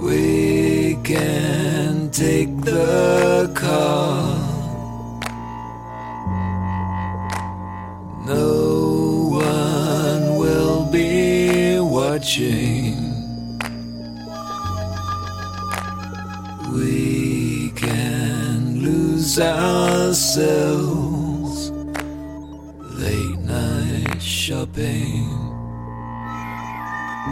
We can take the car. No one will be watching. We can lose ourselves. Late night shopping.